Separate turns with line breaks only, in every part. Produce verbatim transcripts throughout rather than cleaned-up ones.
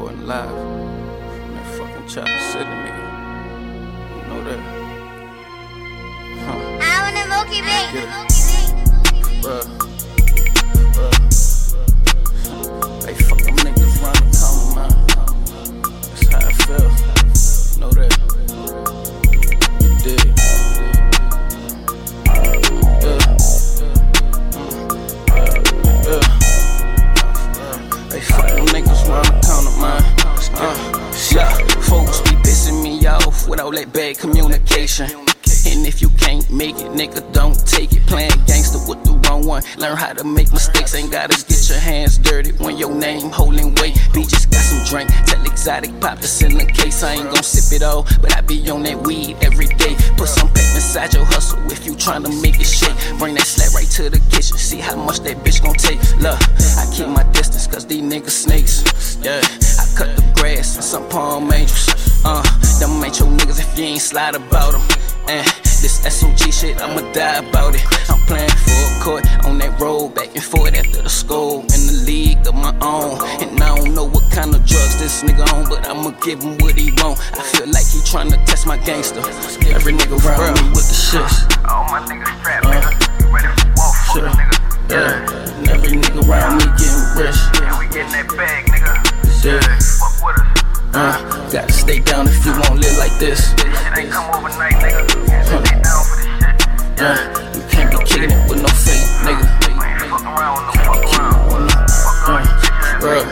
reporting live from that fucking Chopper City, nigga. You know that? Huh.
I want a Mookie beat.
Get it. Bruh. Bruh. Hey, fuck them niggas round the corner, man. That's how I feel. You know that? You dig? Hey, fuck them niggas round the corner, man. Uh, yeah, folks be pissing me off without that bad communication. And if you can't make it, nigga, don't take it. Playing gangster with the wrong one. Learn how to make mistakes. Ain't gotta get your hands dirty when your name holding weight. B just got some drink. Tell Exotic pop this in the case. I ain't gon' sip it all, but I be on that weed every day. Put some pep inside your hustle if you tryna make it shake. Bring that slap right to the kitchen. See how much that bitch gon' take. Look, I keep my distance cause these niggas snakes. Yeah, I cut the grass and some palm angels. Uh, them ain't your niggas if you ain't slide about them. And this S O G shit, I'ma die about it. I'm playing for a court on that road, back and forth after the school. In the league of my own, and I don't know what kind of drugs this nigga on, but I'ma give him what he want. I feel like he tryna test my gangster. Every nigga around me with the shits.
All my niggas strapped, nigga. You ready for war for the nigga?
Yeah, and every nigga around me getting rich.
Yeah, we getting that bag, nigga.
Yeah,
fuck with us.
Uh, gotta stay down if you won't live like this.
This shit ain't come overnight, nigga. Gotta stay down for this shit.
Yeah, you can't be kicking it with no fake, nigga.
We ain't fucking around with no fuck around. Fuck around,
Uh, bro,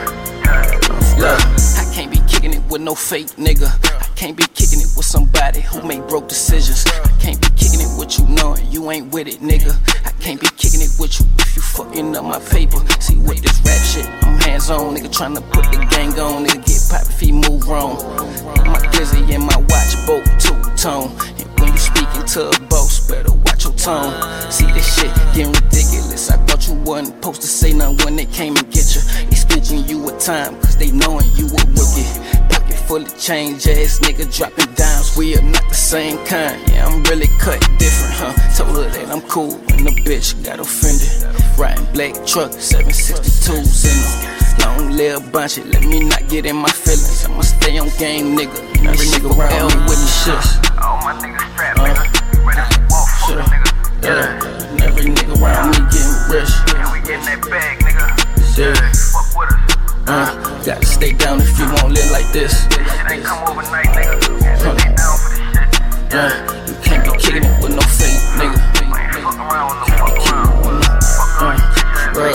yeah, I can't be kicking it with no fake nigga. I can't be kicking it with somebody who make broke decisions. I can't be kicking it with you knowing you ain't with it, nigga. I can't be kicking it with you if you fucking up my paper. See, with this rap shit, I'm hands on, nigga, tryna put the gang on, nigga, get pop if he move wrong. My glizzy and my watch both two-tone. And when you speaking to a boss, better watch your tone. See this shit getting ridiculous. I thought you wasn't supposed to say nothing when they came and get you. They spending you with time, cause they knowing you a rookie. Pocket full of change, ass nigga dropping dimes. We are not the same kind. Yeah, I'm really cut different, huh? Told her that I'm cool when the bitch got offended. Riding black truck, seven sixty-twos in them. Long live bunch it, let me not get in my feelings. I'ma stay on game, nigga. Every nigga around me with the shits.
All my niggas strapped, nigga. You ready for war for the nigga?
Yeah, and every nigga around me getting rich.
Yeah, we getting that bag, nigga.
Yeah,
fuck with us.
uh, gotta stay down if you won't live like this.
This shit ain't come overnight, nigga. Gotta stay down for this shit.
Yeah, you can't be kicking it with no fake, nigga.
We ain't fucking around with no fuck around. Fuck around,
Bro,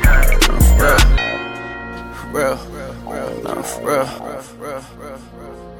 yeah.
bro, bro, no, for real.